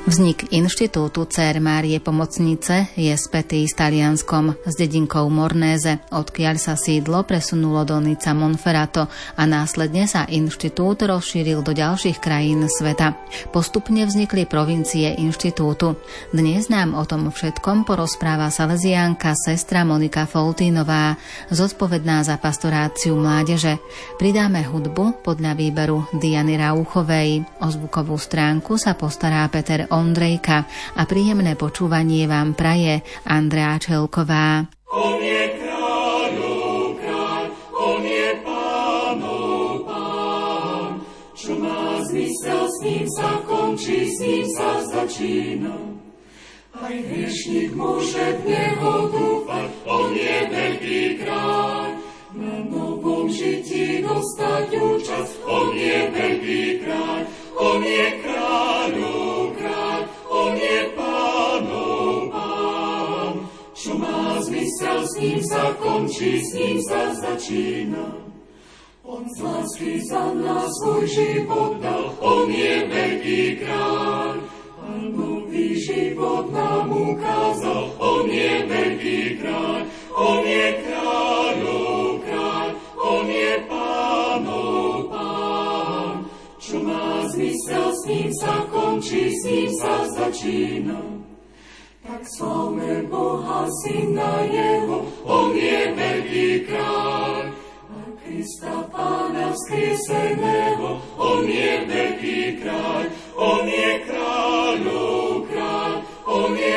Vznik inštitútu Dcér Márie Pomocnice je spätý s Talianskom, s dedinkou Mornéze, odkiaľ sa sídlo presunulo do Nica Monferrato a následne sa inštitút rozšíril do ďalších krajín sveta. Postupne vznikli provincie inštitútu. Dnes nám o tom všetkom porozpráva salesiánka sestra Monika Foltínová, zodpovedná za pastoráciu mládeže. Pridáme hudbu podľa výberu Diany Rauchovej. O zvukovú stránku sa postará Peter Ondrejka a príjemné počúvanie vám praje Andrea Čelková. On je kráľov kráľ, on je pánov pán. Čo má zmysel, s ním sa končí, s ním sa začína. Aj hriešnik môže v neho dúfať, on je veľký kráľ. Na novom žití dostať účasť, on je veľký kráľ, on je kráľov kráľ, on je pánov pán. Čo má zmysel, s ním sa končí, s ním sa začína. On z lásky za nás svoj život dal, on je veľký kráľ. A nový život nám ukázal, on je veľký kráľ, on je kráľov kráľ, on je pánov pán. Čo má zmysel, s ním sa končí, s ním sa začína. Tak slávme Boha, Syna jeho, on je veľký kráľ. A Krista Pána vzkrieseného, on je veľký kráľ, on je kráľov kráľ, on je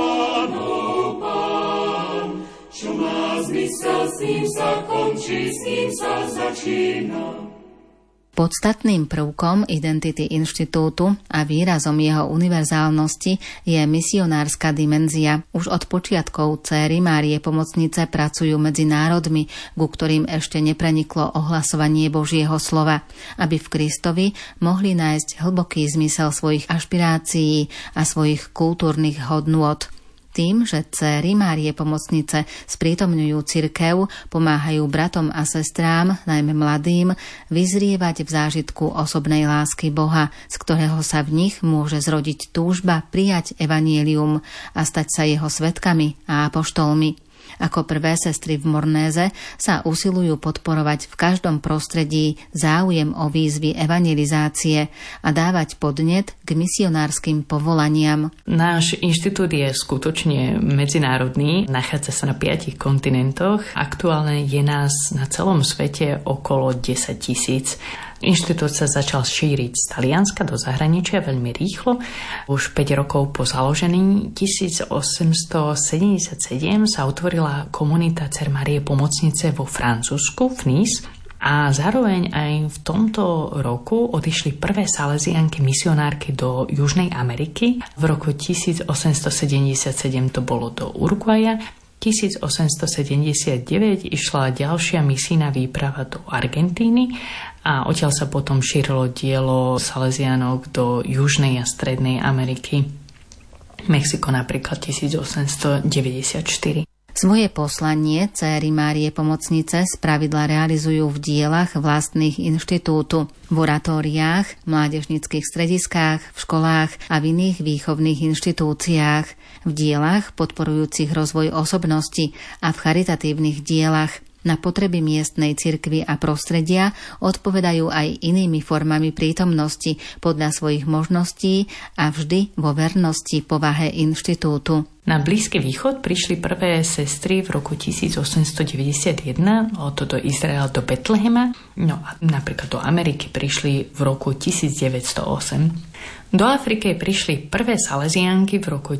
pánov pán. Čo má zmysel, s ním sa končí, s ním sa začína. Podstatným prvkom identity inštitútu a výrazom jeho univerzálnosti je misionárska dimenzia. Už od počiatkov Dcéry Márie Pomocnice pracujú medzi národmi, ku ktorým ešte nepreniklo ohlasovanie Božieho slova, aby v Kristovi mohli nájsť hlboký zmysel svojich ašpirácií a svojich kultúrnych hodnôt. Tým, že Dcéry Márie Pomocnice sprítomňujú cirkev, pomáhajú bratom a sestrám, najmä mladým, vyzrievať v zážitku osobnej lásky Boha, z ktorého sa v nich môže zrodiť túžba prijať evanjelium a stať sa jeho svedkami a apoštolmi. Ako prvé sestry v Mornéze sa usilujú podporovať v každom prostredí záujem o výzvy evangelizácie a dávať podnet k misionárskym povolaniam. Náš inštitút je skutočne medzinárodný, nachádza sa na 5 kontinentoch. Aktuálne je nás na celom svete okolo 10 000. Inštitút sa začal šíriť z Talianska do zahraničia veľmi rýchlo. Už 5 rokov po založení 1877 sa otvorila komunita Dcér Márie Pomocnice vo Francúzsku, v Nice. A zároveň aj v tomto roku odišli prvé salesiánky misionárky do Južnej Ameriky. V roku 1877 to bolo do Uruguaja. 1879 išla ďalšia misijná výprava do Argentíny a odtiaľ sa potom šírilo dielo salesiánok do Južnej a Strednej Ameriky. Mexiko napríklad 1894. Svoje poslanie Dcéry Márie Pomocnice spravidla realizujú v dielach vlastných inštitútu, v oratóriách, mládežníckych strediskách, v školách a v iných výchovných inštitúciách, v dielach podporujúcich rozvoj osobnosti a v charitatívnych dielach. Na potreby miestnej cirkvi a prostredia odpovedajú aj inými formami prítomnosti podľa svojich možností a vždy vo vernosti povahe inštitútu. Na Blízky východ prišli prvé sestry v roku 1891, to do Izraela, do Betlehema, no a napríklad do Ameriky prišli v roku 1908. Do Afriky prišli prvé salesiánky v roku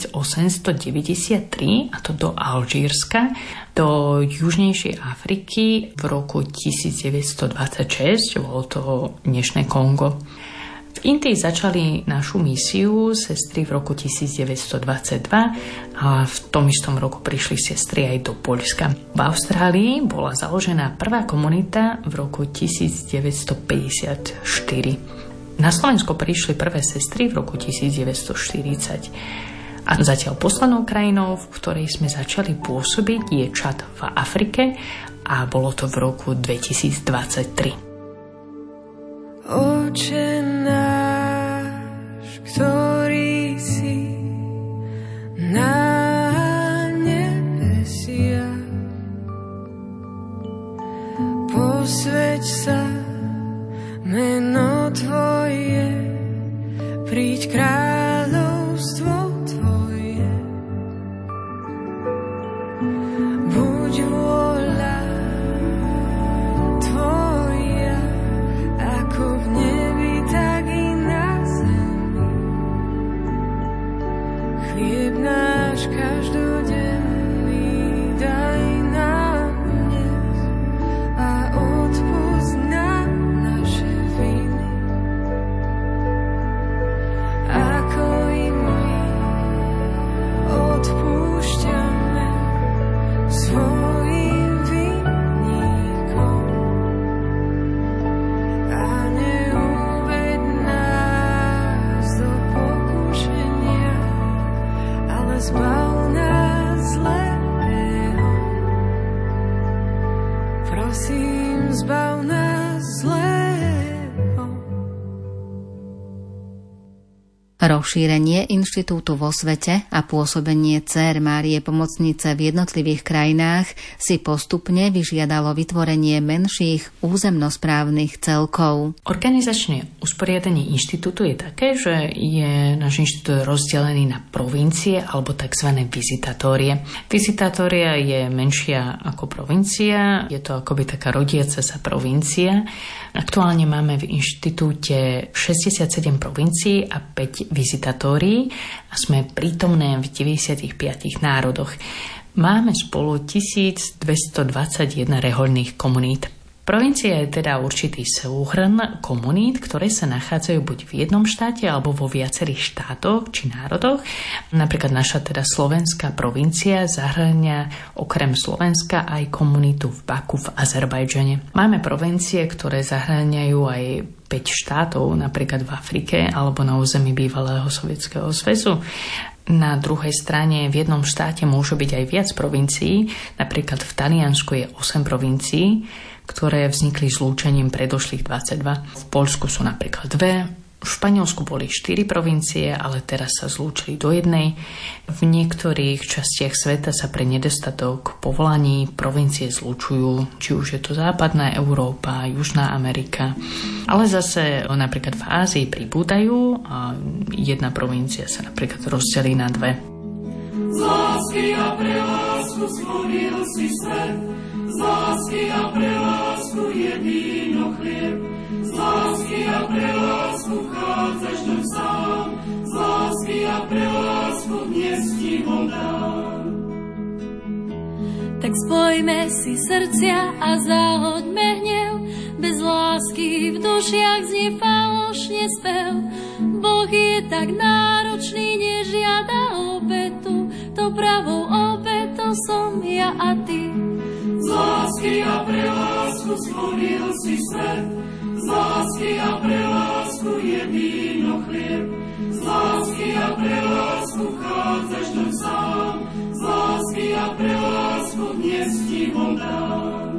1893, a to do Alžírska, do Južnejšej Afriky v roku 1926, bolo to dnešné Kongo. V Indii začali našu misiu sestry v roku 1922 a v tom istom roku prišli sestry aj do Poľska. V Austrálii bola založená prvá komunita v roku 1954. Na Slovensko prišli prvé sestry v roku 1940. A zatiaľ poslednou krajinou, v ktorej sme začali pôsobiť, je Čad v Afrike a bolo to v roku 2023. Oče náš, ktorý zasveť sa meno Tvoje, príď kráľovstvo Tvoje. Buď vôľa Tvoja, ako v nebi, tak i na zemi. Chlieb náš každodenný daj nám dnes a odpusť nám naše viny, ako i my odpúšťame svojim vinníkom. A neuveď nás do pokušenia, ale zbav nás zlého. Prosím, zbav nás zlého. Rozšírenie inštitútu vo svete a pôsobenie dcér Márie Pomocnice v jednotlivých krajinách si postupne vyžiadalo vytvorenie menších územnosprávnych celkov. Organizačné usporiadanie inštitútu je také, že je náš inštitút rozdelený na provincie alebo tzv. Vizitátorie. Vizitátoria je menšia ako provincia, je to akoby taká rodiaca sa provincia. Aktuálne máme v inštitúte 67 provincií a 5 vizitátorí a sme prítomné v 95 národoch. Máme spolu 1221 rehoľných komunít. Provincia je teda určitý súhrn komunít, ktoré sa nachádzajú buď v jednom štáte alebo vo viacerých štátoch či národoch. Napríklad naša teda slovenská provincia zahŕňa okrem Slovenska aj komunitu v Baku v Azerbajdžane. Máme provincie, ktoré zahŕňajú aj 5 štátov, napríklad v Afrike alebo na území bývalého Sovietskeho zväzu. Na druhej strane v jednom štáte môže byť aj viac provincií, napríklad v Taliansku je 8 provincií, ktoré vznikli zlúčením predošlých 22. V Poľsku sú napríklad 2, v Španielsku boli 4 provincie, ale teraz sa zlúčili do jednej. V niektorých častiach sveta sa pre nedostatok povolaní provincie zlúčujú, či už je to západná Európa, Južná Amerika. Ale zase napríklad v Ázii pribúdajú a jedna provincia sa napríklad rozdelí na 2. Z lásky a pre lásku stvoril si svet, z lásky a pre lásku je víno chlieb, z lásky a pre lásku vchádzaš doň sám, z lásky a pre lásku dnes ti ho dám. Tak spojme si srdcia a zahoďme hnev, bez lásky v dušiach znie falošne spev. Boh je tak náročný, nežiada obetu, to pravou obetou som ja a ty. Z lásky a pre lásku stvoril si svet, z lásky a pre lásku je víno chlieb, z lásky a pre lásku vchádzaš doň sám, z lásky a pre lásku dnes ti ho dám.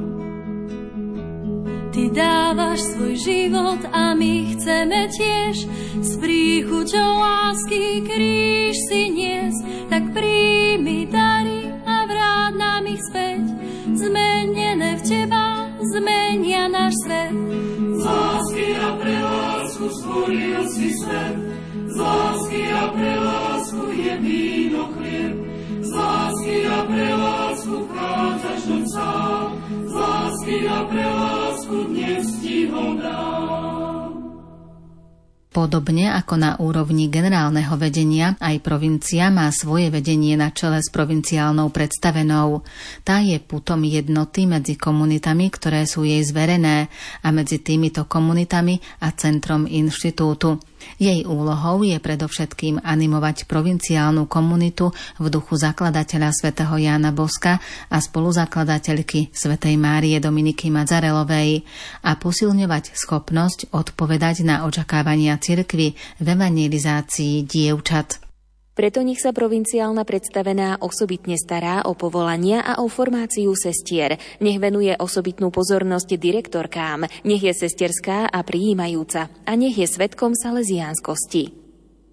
Ty dávaš svoj život a my chceme tiež s príchuťou lásky kríž si niesť, tak príjmi dary a vráť nám ich späť. Zmenené v teba zmenia náš svet. Z lásky a pre lásku stvoril si svet, z lásky a pre lásku je víno chlieb, z lásky a pre lásku vchádzaš doň sám, z lásky a pre lásku dnes ti ho dám. Podobne ako na úrovni generálneho vedenia, aj provincia má svoje vedenie na čele s provinciálnou predstavenou. Tá je putom jednoty medzi komunitami, ktoré sú jej zverené, a medzi týmito komunitami a centrom inštitútu. Jej úlohou je predovšetkým animovať provinciálnu komunitu v duchu zakladateľa svätého Jána Boska a spoluzakladateľky svätej Márie Dominiky Madzarelovej a posilňovať schopnosť odpovedať na očakávania cirkvi v evangelizácii dievčat. Preto nech sa provinciálna predstavená osobitne stará o povolania a o formáciu sestier. Nech venuje osobitnú pozornosť direktorkám, nech je sesterská a prijímajúca a nech je svedkom salesiánskosti.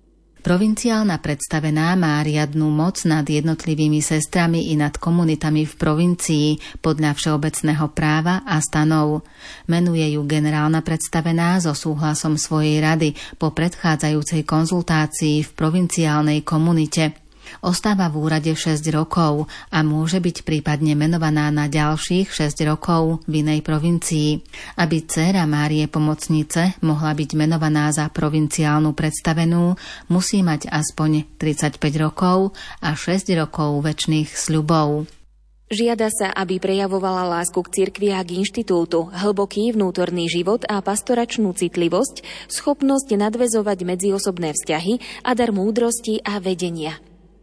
Provinciálna predstavená má riadnu moc nad jednotlivými sestrami i nad komunitami v provincii podľa všeobecného práva a stanov. Menuje ju generálna predstavená so súhlasom svojej rady po predchádzajúcej konzultácii v provinciálnej komunite. Ostáva v úrade 6 rokov a môže byť prípadne menovaná na ďalších 6 rokov v inej provincii. Aby dcéra Márie Pomocnice mohla byť menovaná za provinciálnu predstavenú, musí mať aspoň 35 rokov a 6 rokov večných sľubov. Žiada sa, aby prejavovala lásku k cirkvi a k inštitútu, hlboký vnútorný život a pastoračnú citlivosť, schopnosť nadväzovať medziosobné vzťahy a dar múdrosti a vedenia.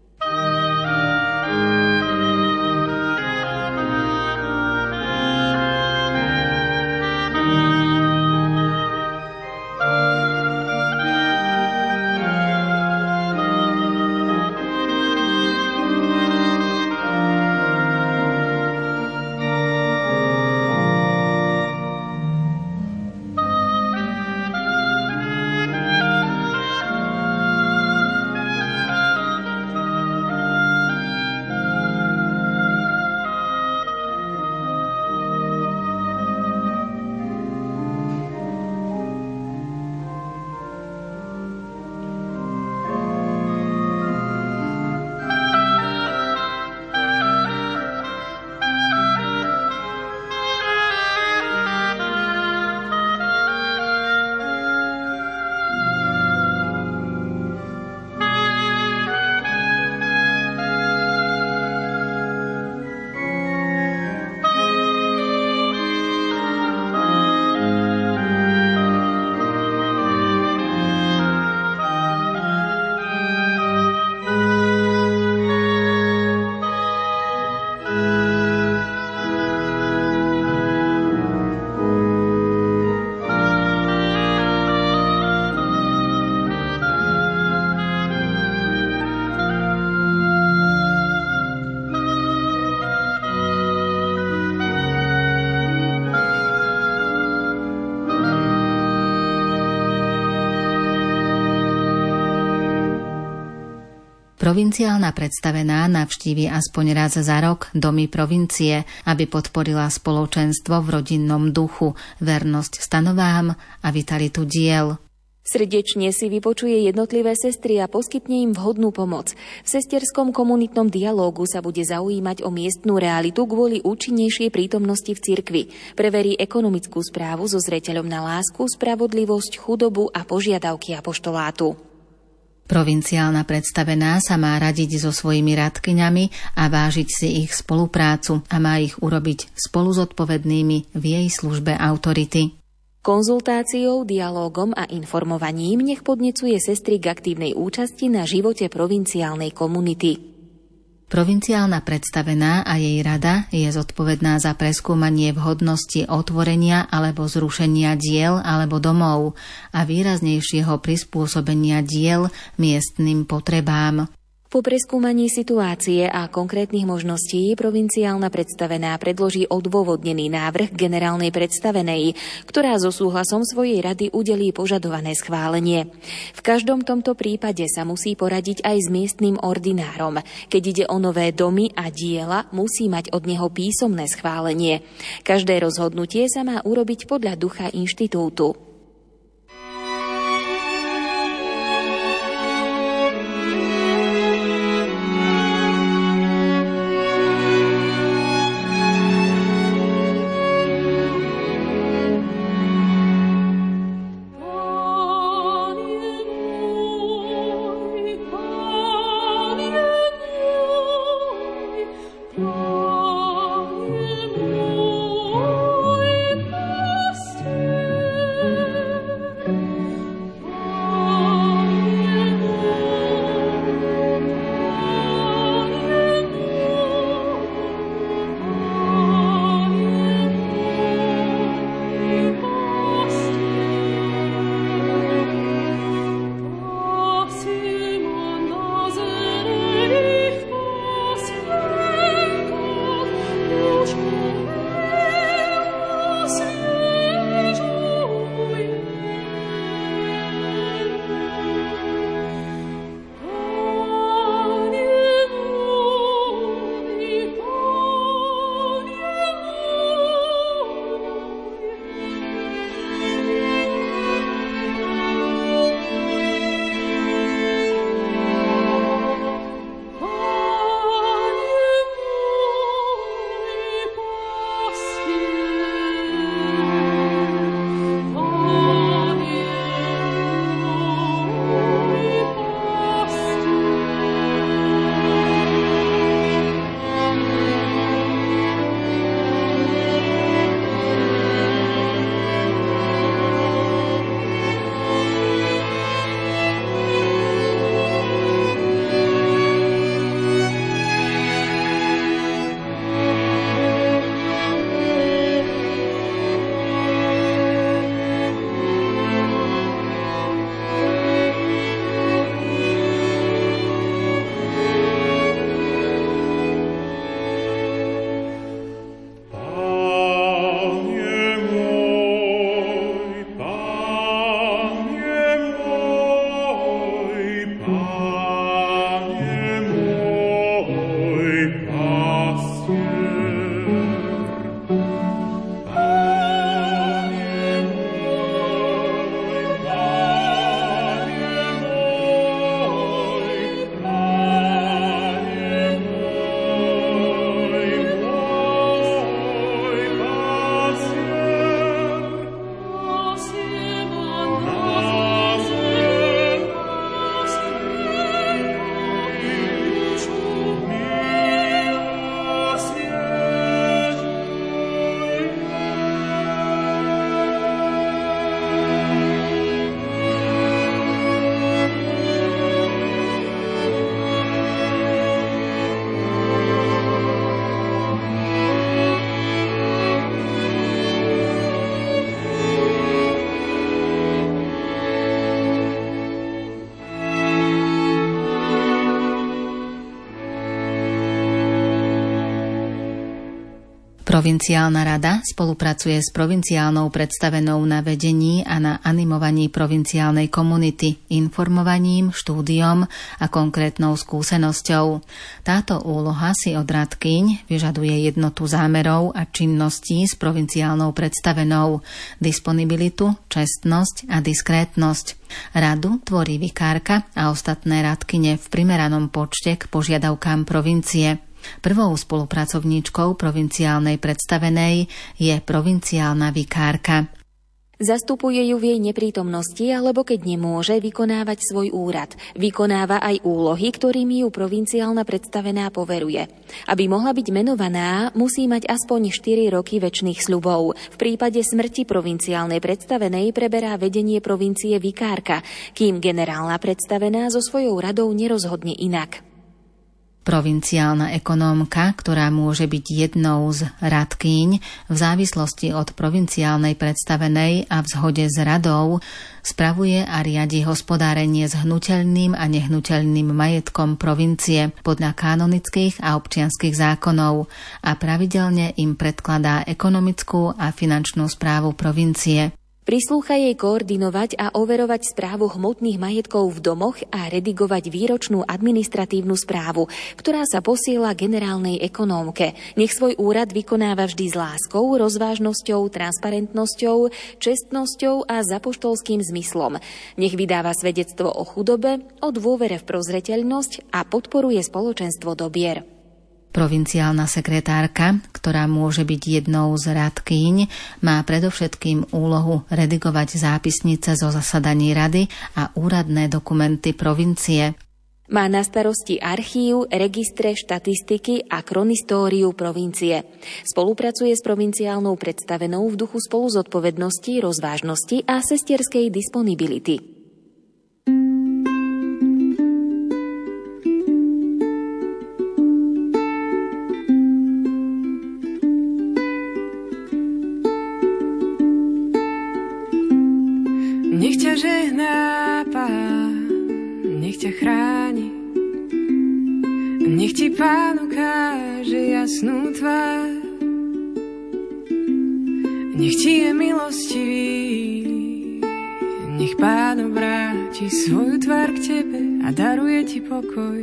Provinciálna predstavená navštívi aspoň raz za rok domy provincie, aby podporila spoločenstvo v rodinnom duchu, vernosť stanovám a vitalitu diel. Srdečne si vypočuje jednotlivé sestry a poskytne im vhodnú pomoc. V sesterskom komunitnom dialógu sa bude zaujímať o miestnu realitu kvôli účinnejšej prítomnosti v cirkvi. Preverí ekonomickú správu so zreteľom na lásku, spravodlivosť, chudobu a požiadavky apoštolátu. Provinciálna predstavená sa má radiť so svojimi radkyňami a vážiť si ich spoluprácu a má ich urobiť spolu zodpovednými v jej službe autority. Konzultáciou, dialógom a informovaním nech podnecuje sestry k aktívnej účasti na živote provinciálnej komunity. Provinciálna predstavená a jej rada je zodpovedná za preskúmanie vhodnosti otvorenia alebo zrušenia diel alebo domov a výraznejšieho prispôsobenia diel miestnym potrebám. Po preskúmaní situácie a konkrétnych možností provinciálna predstavená predloží odôvodnený návrh generálnej predstavenej, ktorá so súhlasom svojej rady udelí požadované schválenie. V každom tomto prípade sa musí poradiť aj s miestnym ordinárom. Keď ide o nové domy a diela, musí mať od neho písomné schválenie. Každé rozhodnutie sa má urobiť podľa ducha inštitútu. Provinciálna rada spolupracuje s provinciálnou predstavenou na vedení a na animovaní provinciálnej komunity, informovaním, štúdiom a konkrétnou skúsenosťou. Táto úloha si od radkyň vyžaduje jednotu zámerov a činností s provinciálnou predstavenou, disponibilitu, čestnosť a diskrétnosť. Radu tvorí vikárka a ostatné radkyne v primeranom počte k požiadavkám provincie. Prvou spolupracovníčkou provinciálnej predstavenej je provinciálna vikárka. Zastupuje ju v jej neprítomnosti alebo keď nemôže vykonávať svoj úrad. Vykonáva aj úlohy, ktorými ju provinciálna predstavená poveruje. Aby mohla byť menovaná, musí mať aspoň 4 roky večných sľubov. V prípade smrti provinciálnej predstavenej preberá vedenie provincie vikárka, kým generálna predstavená so svojou radou nerozhodne inak. Provinciálna ekonómka, ktorá môže byť jednou z radkýň v závislosti od provinciálnej predstavenej a v zhode s radou, spravuje a riadi hospodárenie s hnuteľným a nehnuteľným majetkom provincie podľa kanonických a občianskych zákonov a pravidelne im predkladá ekonomickú a finančnú správu provincie. Prislúcha jej koordinovať a overovať správu hmotných majetkov v domoch a redigovať výročnú administratívnu správu, ktorá sa posiela generálnej ekonómke. Nech svoj úrad vykonáva vždy s láskou, rozvážnosťou, transparentnosťou, čestnosťou a zapoštolským zmyslom. Nech vydáva svedectvo o chudobe, o dôvere v prozreteľnosť a podporuje spoločenstvo dobier. Provinciálna sekretárka, ktorá môže byť jednou z radkýň, má predovšetkým úlohu redigovať zápisnice zo zasadaní rady a úradné dokumenty provincie. Má na starosti archív, registre, štatistiky a kronistóriu provincie. Spolupracuje s provinciálnou predstavenou v duchu spoluzodpovednosti, rozvážnosti a sestierskej disponibility. Nech ťa žehná Pán, nech ťa chráni, nech ti Pán ukáže jasnú tvár, nech ti je milostivý, nech Pán obráti svoju tvár k tebe a daruje ti pokoj.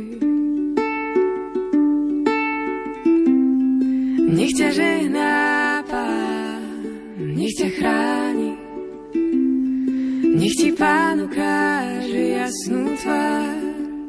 Nech ťa žehná Pán, nech ťa chráni, nech ti Pán ukáže jasnú tvár,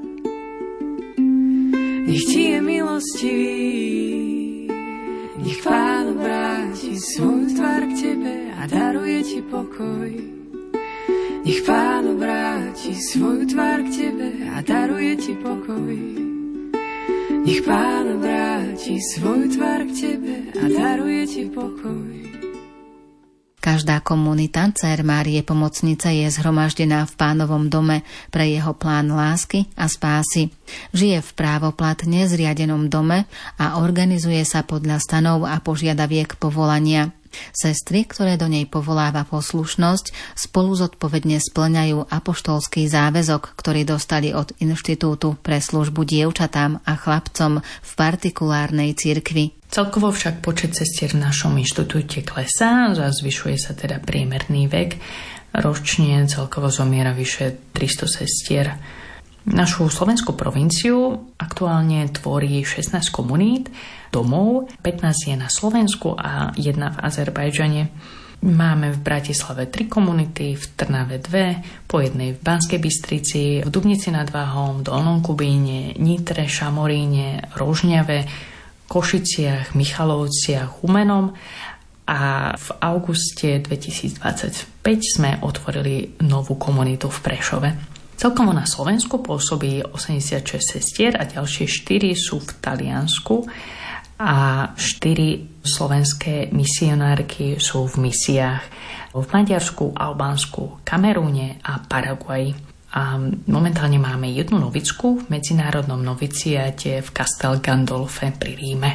nech ti je milostivý, nech Pán obráti svoju tvár k tebe a daruje ti pokoj. Nech Pán obráti svoju tvár k tebe a daruje ti pokoj. Nech Pán obráti svoju tvár k tebe a daruje ti pokoj. Každá komunita Dcér Márie Pomocnice je zhromaždená v Pánovom dome pre jeho plán lásky a spásy. Žije v právoplatne zriadenom dome a organizuje sa podľa stanov a požiadaviek povolania. Sestry, ktoré do nej povoláva poslušnosť, spolu zodpovedne spĺňajú apoštolský záväzok, ktorý dostali od Inštitútu pre službu dievčatám a chlapcom v partikulárnej cirkvi. Celkovo však počet sestier v našom inštitúte klesá, zvyšuje sa teda priemerný vek. Ročne celkovo zomiera vyše 300 sestier. Našu slovenskú provinciu aktuálne tvorí 16 komunít, domov, 15 je na Slovensku a 1 v Azerbajdžane. Máme v Bratislave 3 komunity, v Trnave 2, po jednej v Banskej Bystrici, v Dubnici nad Váhom, Dolnom Kubíne, Nitre, Šamoríne, Rožňave, Košiciach, Michalovciach, Humenom a v auguste 2025 sme otvorili novú komunitu v Prešove. Celkovo na Slovensku pôsobí 86 sestier a ďalšie 4 sú v Taliansku a 4 slovenské misionárky sú v misiách v Maďarsku, Albánsku, Kamerúne a Paraguaji. A momentálne máme jednu novicku v medzinárodnom noviciáte v Castel Gandolfe pri Ríme.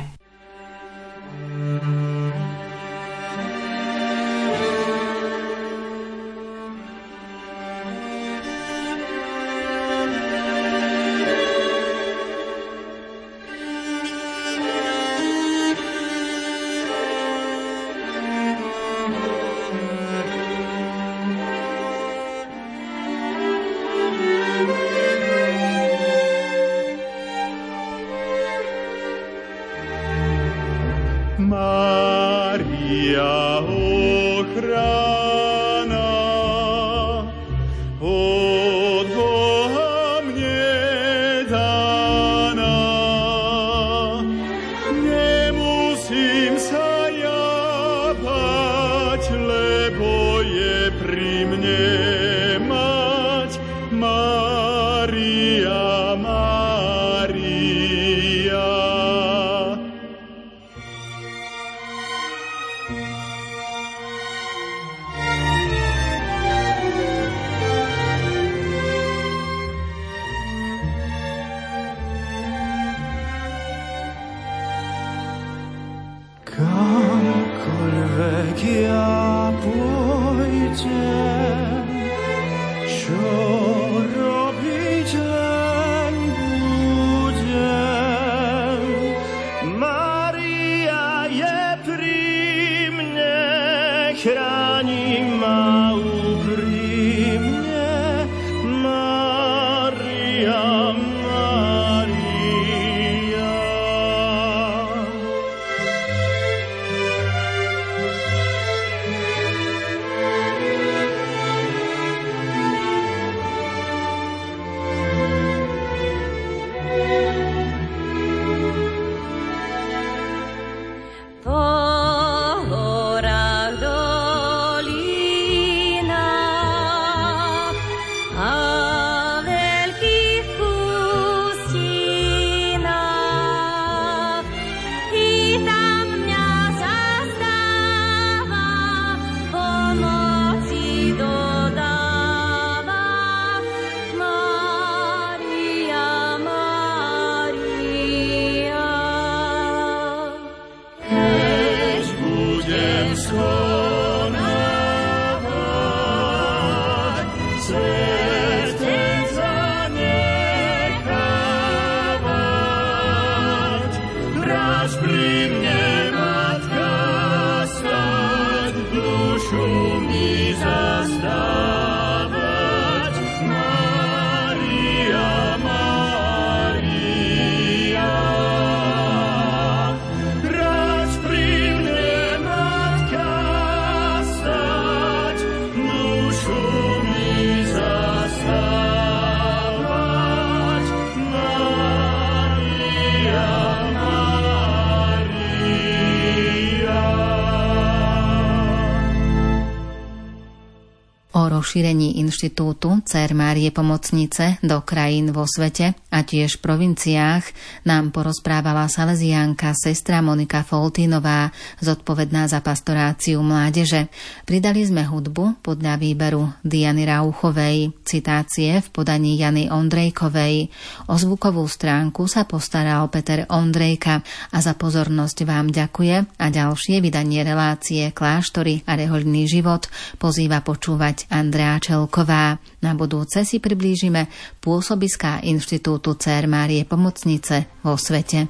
O rozšírení inštitútu Dcér Márie Pomocnice do krajín vo svete a tiež v provinciách nám porozprávala salesiánka sestra Monika Foltínová, zodpovedná za pastoráciu mládeže. Pridali sme hudbu podľa výberu Diany Rauchovej, citácie v podaní Jany Ondrejkovej. O zvukovú stránku sa postaral Peter Ondrejka a za pozornosť vám ďakuje a ďalšie vydanie relácie Kláštory a rehoľný život pozýva počúvať Andrea Čelková. Na budúce si priblížime pôsobiská inštitútu Dcér Márie Pomocnice vo svete.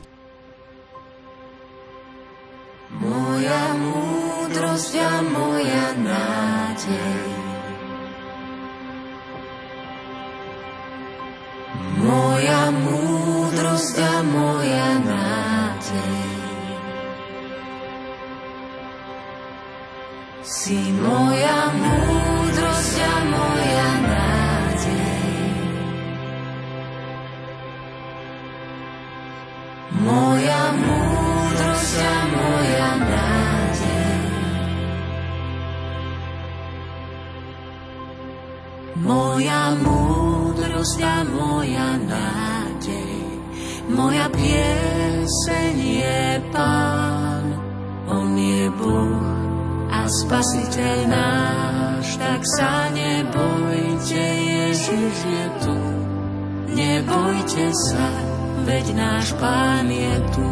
Moja múdrosť a moja nádej, moja múdrosť a moja nádej, si moja múdrosť a moja nádej, moja múdrosť a moja nádej, moja múdrosť a moja nádej, moja pieseň je Pán, on je Boh a Spasiteľ náš, tak sa nebojte, Ježiš je tu. Nebojte sa, veď náš Pán je tu.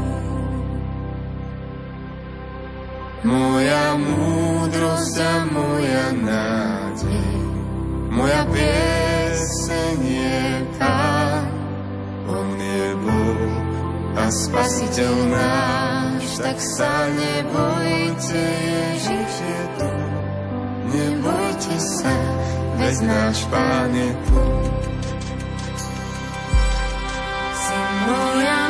Moja múdrosť a moja nádej, moja pieseň je Pán, on je Boh a Spasiteľ náš, tak sa nebojte, Ježiš je tu. Nebojte sa, veď náš Pán je tu. Si moja